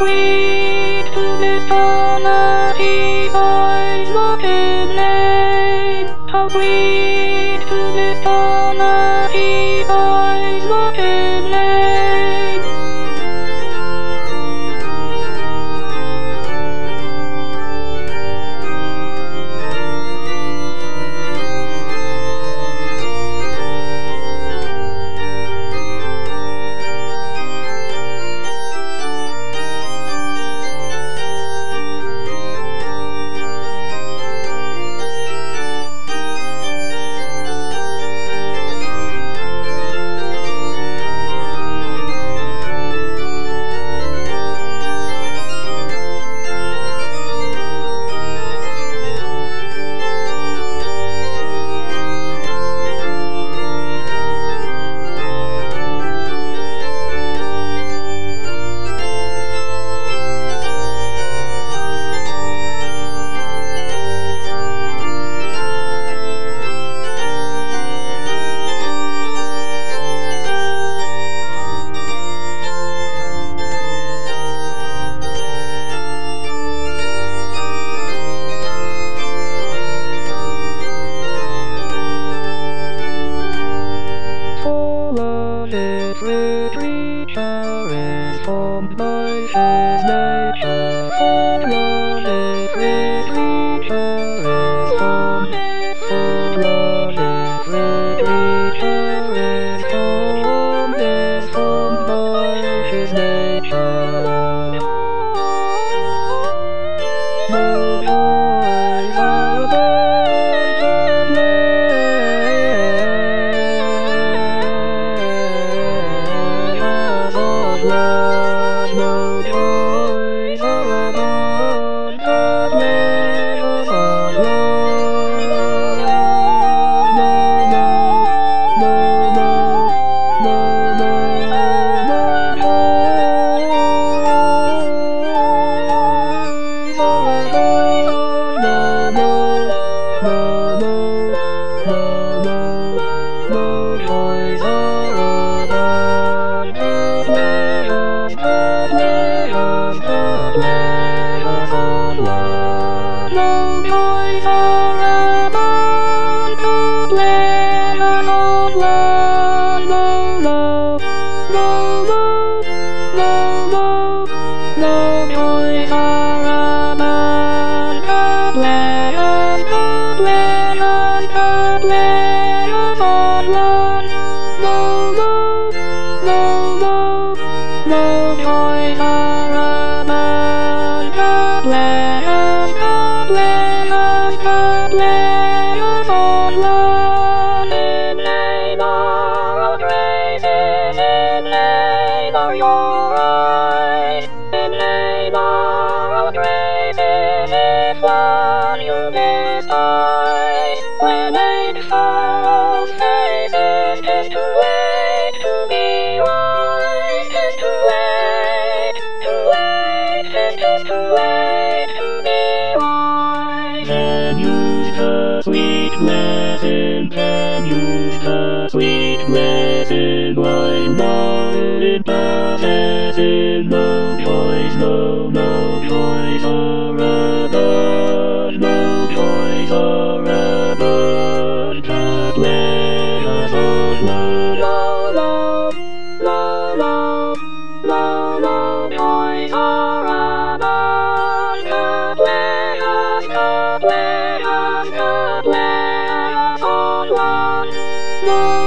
sweet to this tonality by looking lane. How sweet to this tonality by looking lane. Literature informed by his nature. Full of it, literature informed. Full of it, literature informed. Informed by his nature. No boys are abandoned. No boys are abandoned, layers of love. Your eyes, in labor of graces, if one you despise, when eight furrowed faces, 'tis too late to be wise, 'tis too late, 'tis too late to be wise. Then use the sweet blessing, then use the sweet blessing, while now it passes in. No boys are abandoned, no boys are abandoned, the pleasures of love. No boys are abandoned, the pleasures of love.